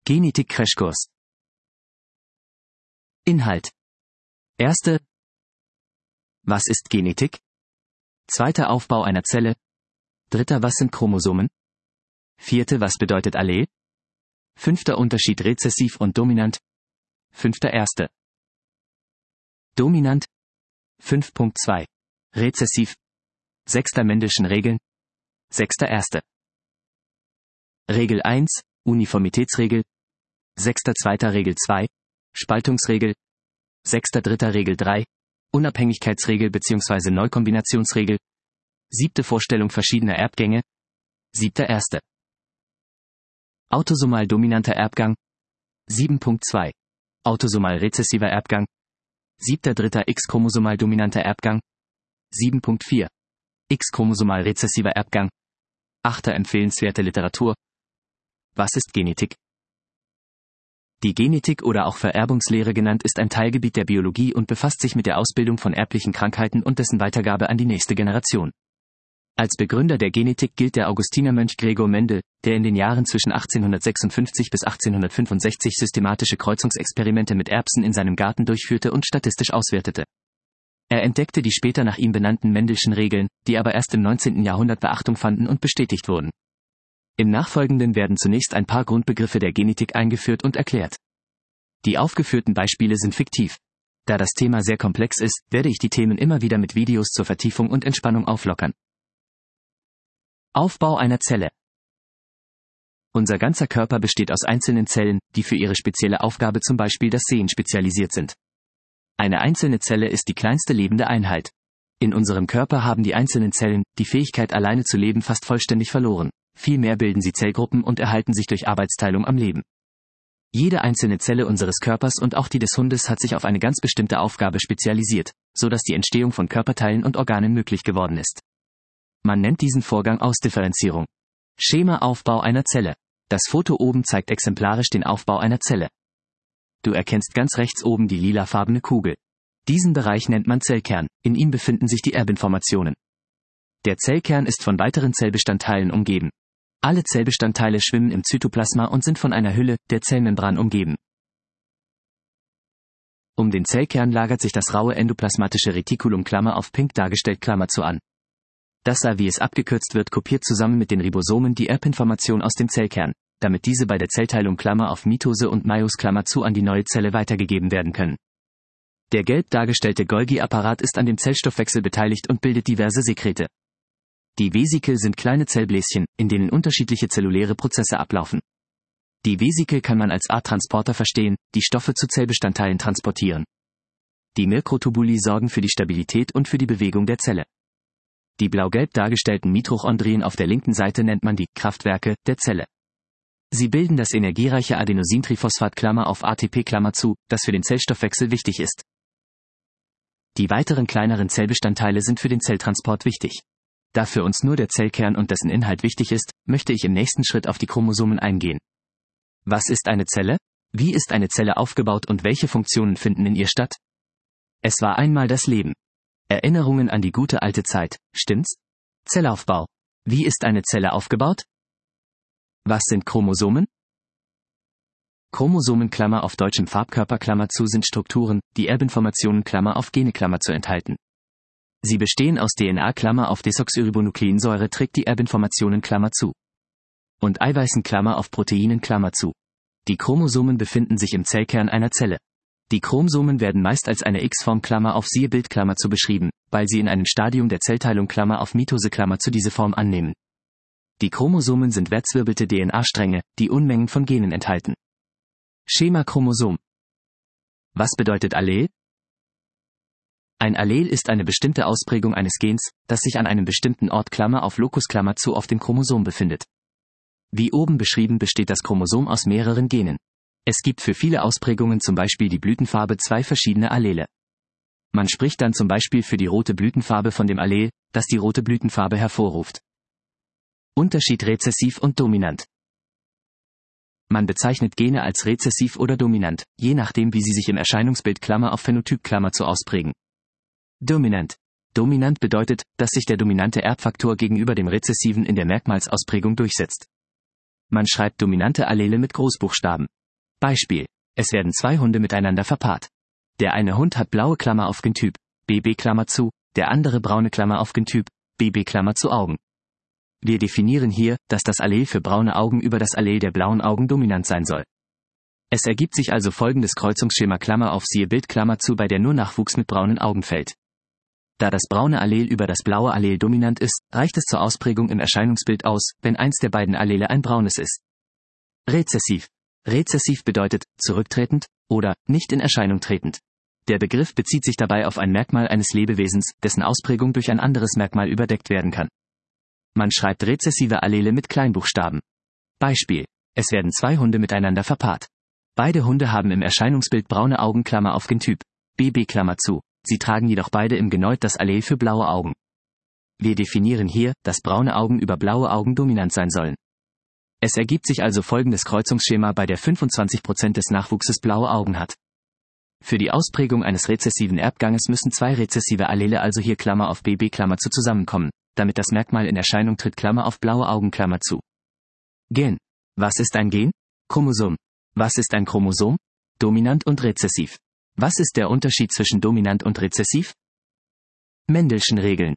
Genetik-Crashkurs. Inhalt. 1. Was ist Genetik? 2. Aufbau einer Zelle. 3. Was sind Chromosomen? 4. Was bedeutet Allel? 5. Unterschied rezessiv und dominant. 5. 1. Dominant. 5.2. Rezessiv. 6. Mendelschen Regeln. 6. 1. Regel 1, Uniformitätsregel. 6. 2. Regel 2, Spaltungsregel. 6. 3. Regel 3, Unabhängigkeitsregel bzw. Neukombinationsregel. 7. Vorstellung verschiedener Erbgänge. 7. 1. Autosomal dominanter Erbgang. 7.2. Autosomal rezessiver Erbgang. 7. 3. X-chromosomal dominanter Erbgang. 7.4. X-chromosomal rezessiver Erbgang. 8. Empfehlenswerte Literatur. Was ist Genetik? Die Genetik oder auch Vererbungslehre genannt ist ein Teilgebiet der Biologie und befasst sich mit der Ausbildung von erblichen Krankheiten und dessen Weitergabe an die nächste Generation. Als Begründer der Genetik gilt der Augustinermönch Gregor Mendel, der in den Jahren zwischen 1856 bis 1865 systematische Kreuzungsexperimente mit Erbsen in seinem Garten durchführte und statistisch auswertete. Er entdeckte die später nach ihm benannten Mendelschen Regeln, die aber erst im 19. Jahrhundert Beachtung fanden und bestätigt wurden. Im Nachfolgenden werden zunächst ein paar Grundbegriffe der Genetik eingeführt und erklärt. Die aufgeführten Beispiele sind fiktiv. Da das Thema sehr komplex ist, werde ich die Themen immer wieder mit Videos zur Vertiefung und Entspannung auflockern. Aufbau einer Zelle. Unser ganzer Körper besteht aus einzelnen Zellen, die für ihre spezielle Aufgabe, zum Beispiel das Sehen, spezialisiert sind. Eine einzelne Zelle ist die kleinste lebende Einheit. In unserem Körper haben die einzelnen Zellen die Fähigkeit, alleine zu leben, fast vollständig verloren. Vielmehr bilden sie Zellgruppen und erhalten sich durch Arbeitsteilung am Leben. Jede einzelne Zelle unseres Körpers und auch die des Hundes hat sich auf eine ganz bestimmte Aufgabe spezialisiert, so dass die Entstehung von Körperteilen und Organen möglich geworden ist. Man nennt diesen Vorgang Ausdifferenzierung. Schema-Aufbau einer Zelle. Das Foto oben zeigt exemplarisch den Aufbau einer Zelle. Du erkennst ganz rechts oben die lilafarbene Kugel. Diesen Bereich nennt man Zellkern, in ihm befinden sich die Erbinformationen. Der Zellkern ist von weiteren Zellbestandteilen umgeben. Alle Zellbestandteile schwimmen im Zytoplasma und sind von einer Hülle, der Zellmembran, umgeben. Um den Zellkern lagert sich das raue endoplasmatische Retikulum (pink dargestellt) an. Das A, wie es abgekürzt wird, kopiert zusammen mit den Ribosomen die Erbinformation aus dem Zellkern, damit diese bei der Zellteilung (Mitose und Meios) an die neue Zelle weitergegeben werden können. Der gelb dargestellte Golgi-Apparat ist an dem Zellstoffwechsel beteiligt und bildet diverse Sekrete. Die Vesikel sind kleine Zellbläschen, in denen unterschiedliche zelluläre Prozesse ablaufen. Die Vesikel kann man als A-Transporter verstehen, die Stoffe zu Zellbestandteilen transportieren. Die Mikrotubuli sorgen für die Stabilität und für die Bewegung der Zelle. Die blau-gelb dargestellten Mitochondrien auf der linken Seite nennt man die Kraftwerke der Zelle. Sie bilden das energiereiche Adenosintriphosphat (ATP), das für den Zellstoffwechsel wichtig ist. Die weiteren kleineren Zellbestandteile sind für den Zelltransport wichtig. Da für uns nur der Zellkern und dessen Inhalt wichtig ist, möchte ich im nächsten Schritt auf die Chromosomen eingehen. Was ist eine Zelle? Wie ist eine Zelle aufgebaut und welche Funktionen finden in ihr statt? Es war einmal das Leben. Erinnerungen an die gute alte Zeit, stimmt's? Zellaufbau. Wie ist eine Zelle aufgebaut? Was sind Chromosomen? Chromosomen auf deutschem Farbkörper sind Strukturen, die Erbinformationen Gene enthalten. Sie bestehen aus DNA auf Desoxyribonukleinsäure trägt die Erbinformationen und Eiweißen Proteinen Die Chromosomen befinden sich im Zellkern einer Zelle. Die Chromosomen werden meist als eine X-Form siehe Bild beschrieben, weil sie in einem Stadium der Zellteilung Mitose diese Form annehmen. Die Chromosomen sind verzwirbelte DNA-Stränge, die Unmengen von Genen enthalten. Schema Chromosom. Was bedeutet Allel? Ein Allel ist eine bestimmte Ausprägung eines Gens, das sich an einem bestimmten Ort Locus auf dem Chromosom befindet. Wie oben beschrieben besteht das Chromosom aus mehreren Genen. Es gibt für viele Ausprägungen, zum Beispiel die Blütenfarbe, 2 verschiedene Allele. Man spricht dann zum Beispiel für die rote Blütenfarbe von dem Allel, das die rote Blütenfarbe hervorruft. Unterschied rezessiv und dominant. Man bezeichnet Gene als rezessiv oder dominant, je nachdem wie sie sich im Erscheinungsbild Phänotyp ausprägen. Dominant. Dominant bedeutet, dass sich der dominante Erbfaktor gegenüber dem rezessiven in der Merkmalsausprägung durchsetzt. Man schreibt dominante Allele mit Großbuchstaben. Beispiel: Es werden 2 Hunde miteinander verpaart. Der eine Hund hat blaue Klammer auf Gentyp, BB Klammer zu, der andere braune Klammer auf Gentyp, BB Klammer zu Augen. Wir definieren hier, dass das Allel für braune Augen über das Allel der blauen Augen dominant sein soll. Es ergibt sich also folgendes Kreuzungsschema Klammer auf siehe Bild Klammer zu, bei der nur Nachwuchs mit braunen Augen fällt. Da das braune Allel über das blaue Allel dominant ist, reicht es zur Ausprägung im Erscheinungsbild aus, wenn eins der beiden Allele ein braunes ist. Rezessiv. Rezessiv bedeutet zurücktretend oder nicht in Erscheinung tretend. Der Begriff bezieht sich dabei auf ein Merkmal eines Lebewesens, dessen Ausprägung durch ein anderes Merkmal überdeckt werden kann. Man schreibt rezessive Allele mit Kleinbuchstaben. Beispiel: Es werden 2 Hunde miteinander verpaart. Beide Hunde haben im Erscheinungsbild braune Augen Klammer auf Gentyp, BB Klammer zu. Sie tragen jedoch beide im Genoid das Allel für blaue Augen. Wir definieren hier, dass braune Augen über blaue Augen dominant sein sollen. Es ergibt sich also folgendes Kreuzungsschema, bei der 25% des Nachwuchses blaue Augen hat. Für die Ausprägung eines rezessiven Erbganges müssen 2 rezessive Allele, also hier Klammer auf BB Klammer zu, zusammenkommen, damit das Merkmal in Erscheinung tritt Klammer auf blaue Augen Klammer zu. Gen. Was ist ein Gen? Chromosom. Was ist ein Chromosom? Dominant und rezessiv. Was ist der Unterschied zwischen dominant und rezessiv? Mendelschen Regeln.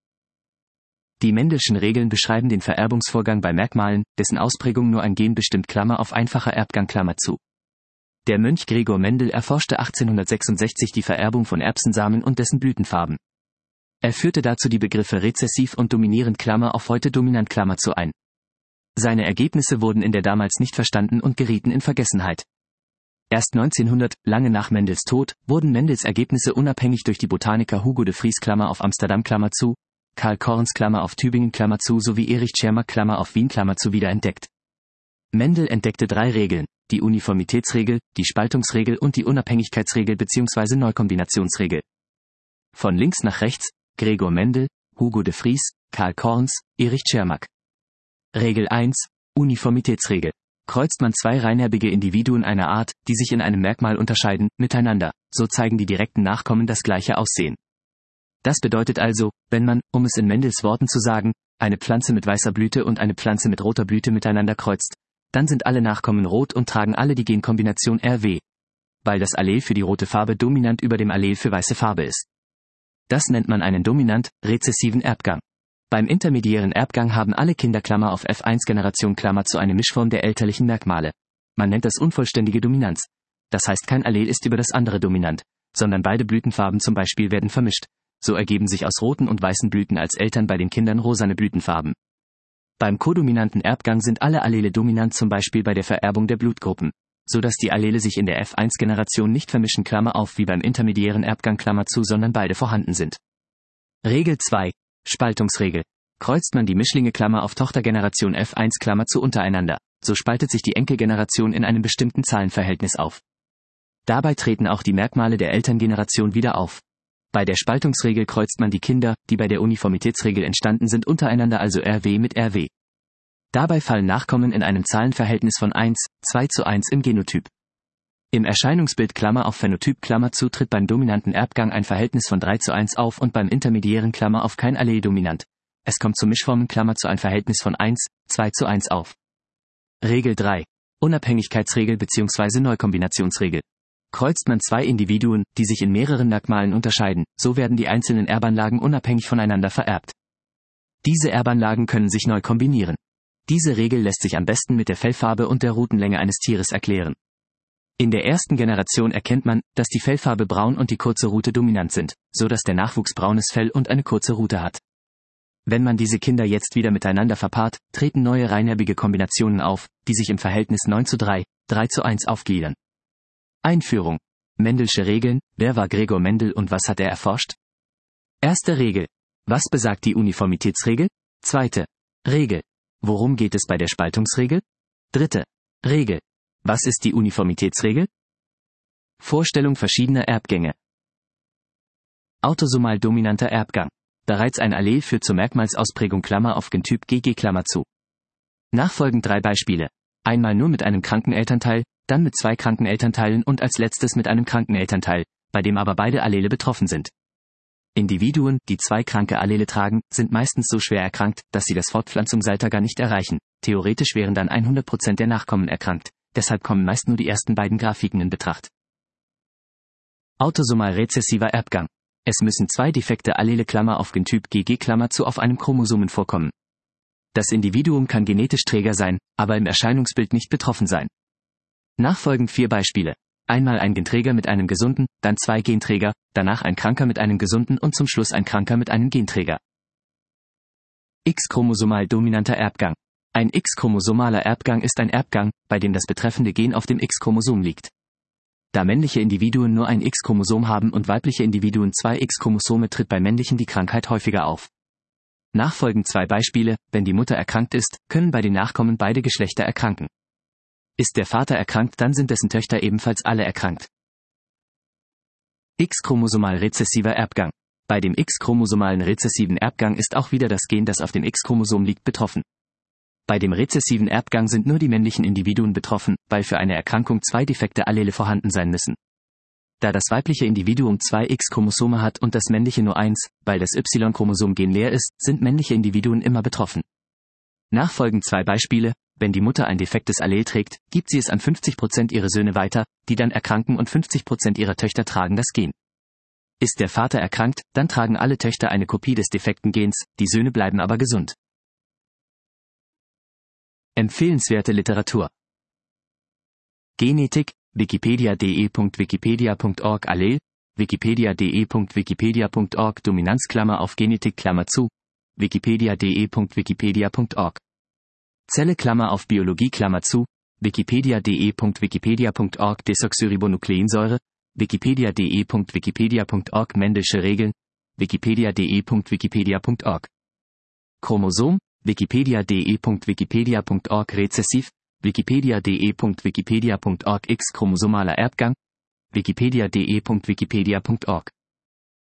Die Mendelschen Regeln beschreiben den Vererbungsvorgang bei Merkmalen, dessen Ausprägung nur ein Gen bestimmt Klammer auf einfacher Erbgang Klammer zu. Der Mönch Gregor Mendel erforschte 1866 die Vererbung von Erbsensamen und dessen Blütenfarben. Er führte dazu die Begriffe rezessiv und dominierend Klammer auf heute dominant Klammer zu ein. Seine Ergebnisse wurden in der damals nicht verstanden und gerieten in Vergessenheit. Erst 1900, lange nach Mendels Tod, wurden Mendels Ergebnisse unabhängig durch die Botaniker Hugo de Vries Klammer auf Amsterdam Klammer zu, Karl Correns Klammer auf Tübingen Klammer zu sowie Erich Tschermak Klammer auf Wien Klammer zu wiederentdeckt. Mendel entdeckte 3 Regeln: die Uniformitätsregel, die Spaltungsregel und die Unabhängigkeitsregel bzw. Neukombinationsregel. Von links nach rechts: Gregor Mendel, Hugo de Vries, Karl Correns, Erich Tschermak. Regel 1: Uniformitätsregel. Kreuzt man 2 reinerbige Individuen einer Art, die sich in einem Merkmal unterscheiden, miteinander, so zeigen die direkten Nachkommen das gleiche Aussehen. Das bedeutet also, wenn man, um es in Mendels Worten zu sagen, eine Pflanze mit weißer Blüte und eine Pflanze mit roter Blüte miteinander kreuzt, dann sind alle Nachkommen rot und tragen alle die Genkombination RW, weil das Allel für die rote Farbe dominant über dem Allel für weiße Farbe ist. Das nennt man einen dominant-rezessiven Erbgang. Beim intermediären Erbgang haben alle Kinder Klammer auf F1-Generation Klammer zu eine Mischform der elterlichen Merkmale. Man nennt das unvollständige Dominanz. Das heißt, kein Allel ist über das andere dominant, sondern beide Blütenfarben zum Beispiel werden vermischt. So ergeben sich aus roten und weißen Blüten als Eltern bei den Kindern rosane Blütenfarben. Beim kodominanten Erbgang sind alle Allele dominant, zum Beispiel bei der Vererbung der Blutgruppen, so dass die Allele sich in der F1-Generation nicht vermischen Klammer auf wie beim intermediären Erbgang Klammer zu, sondern beide vorhanden sind. Regel 2. Spaltungsregel. Kreuzt man die Mischlinge Klammer auf Tochtergeneration F1 Klammer zu untereinander, so spaltet sich die Enkelgeneration in einem bestimmten Zahlenverhältnis auf. Dabei treten auch die Merkmale der Elterngeneration wieder auf. Bei der Spaltungsregel kreuzt man die Kinder, die bei der Uniformitätsregel entstanden sind, untereinander, also RW mit RW. Dabei fallen Nachkommen in einem Zahlenverhältnis von 1:2:1 im Genotyp. Im Erscheinungsbild Klammer auf Phänotyp Klammer zu tritt beim dominanten Erbgang ein Verhältnis von 3:1 auf und beim intermediären Klammer auf kein Allel dominant. Es kommt zu Mischformen Klammer zu ein Verhältnis von 1:2:1 auf. Regel 3. Unabhängigkeitsregel bzw. Neukombinationsregel. Kreuzt man 2 Individuen, die sich in mehreren Merkmalen unterscheiden, so werden die einzelnen Erbanlagen unabhängig voneinander vererbt. Diese Erbanlagen können sich neu kombinieren. Diese Regel lässt sich am besten mit der Fellfarbe und der Rutenlänge eines Tieres erklären. In der ersten Generation erkennt man, dass die Fellfarbe braun und die kurze Rute dominant sind, so dass der Nachwuchs braunes Fell und eine kurze Rute hat. Wenn man diese Kinder jetzt wieder miteinander verpaart, treten neue reinerbige Kombinationen auf, die sich im Verhältnis 9:3, 3:1 aufgliedern. Einführung. Mendelsche Regeln. Wer war Gregor Mendel und was hat er erforscht? Erste Regel. Was besagt die Uniformitätsregel? Zweite Regel. Worum geht es bei der Spaltungsregel? Dritte Regel. Was ist die Uniformitätsregel? Vorstellung verschiedener Erbgänge. Autosomal dominanter Erbgang. Bereits ein Allel führt zur Merkmalsausprägung Klammer auf Gentyp GG Klammer zu. Nachfolgend 3 Beispiele. Einmal nur mit einem kranken Elternteil, dann mit 2 kranken Elternteilen und als letztes mit einem kranken Elternteil, bei dem aber beide Allele betroffen sind. Individuen, die 2 kranke Allele tragen, sind meistens so schwer erkrankt, dass sie das Fortpflanzungsalter gar nicht erreichen. theoretisch wären dann 100% der Nachkommen erkrankt, deshalb kommen meist nur die ersten beiden Grafiken in Betracht. Autosomal rezessiver Erbgang. Es müssen zwei defekte Allele auf Gentyp GG auf einem Chromosomen vorkommen. Das Individuum kann genetisch Träger sein, aber im Erscheinungsbild nicht betroffen sein. Nachfolgend 4 Beispiele. Einmal ein Genträger mit einem gesunden, dann 2 Genträger, danach ein Kranker mit einem gesunden und zum Schluss ein Kranker mit einem Genträger. X-chromosomal dominanter Erbgang. Ein X-chromosomaler Erbgang ist ein Erbgang, bei dem das betreffende Gen auf dem X-Chromosom liegt. Da männliche Individuen nur ein X-Chromosom haben und weibliche Individuen 2 X-Chromosome, tritt bei männlichen die Krankheit häufiger auf. Nachfolgend 2 Beispiele: Wenn die Mutter erkrankt ist, können bei den Nachkommen beide Geschlechter erkranken. Ist der Vater erkrankt, dann sind dessen Töchter ebenfalls alle erkrankt. X-chromosomal rezessiver Erbgang. Bei dem X-chromosomalen rezessiven Erbgang ist auch wieder das Gen, das auf dem X-Chromosom liegt, betroffen. Bei dem rezessiven Erbgang sind nur die männlichen Individuen betroffen, weil für eine Erkrankung 2 defekte Allele vorhanden sein müssen. Da das weibliche Individuum 2 X-Chromosome hat und das männliche nur 1, weil das Y-Chromosom-Gen leer ist, sind männliche Individuen immer betroffen. Nachfolgend 2 Beispiele: Wenn die Mutter ein defektes Allel trägt, gibt sie es an 50% ihrer Söhne weiter, die dann erkranken, und 50% ihrer Töchter tragen das Gen. Ist der Vater erkrankt, dann tragen alle Töchter eine Kopie des defekten Gens, die Söhne bleiben aber gesund. Empfehlenswerte Literatur. Genetik, wikipedia.de.wikipedia.org Allel, wikipedia.de.wikipedia.org Dominanz (Genetik), wikipedia.de.wikipedia.org Zelle (Biologie), wikipedia.de.wikipedia.org Desoxyribonukleinsäure, wikipedia.de.wikipedia.org Mendelsche Regeln, wikipedia.de.wikipedia.org Chromosom, wikipedia.de.wikipedia.org Rezessiv, wikipedia.de.wikipedia.org X-chromosomaler Erbgang, wikipedia.de.wikipedia.org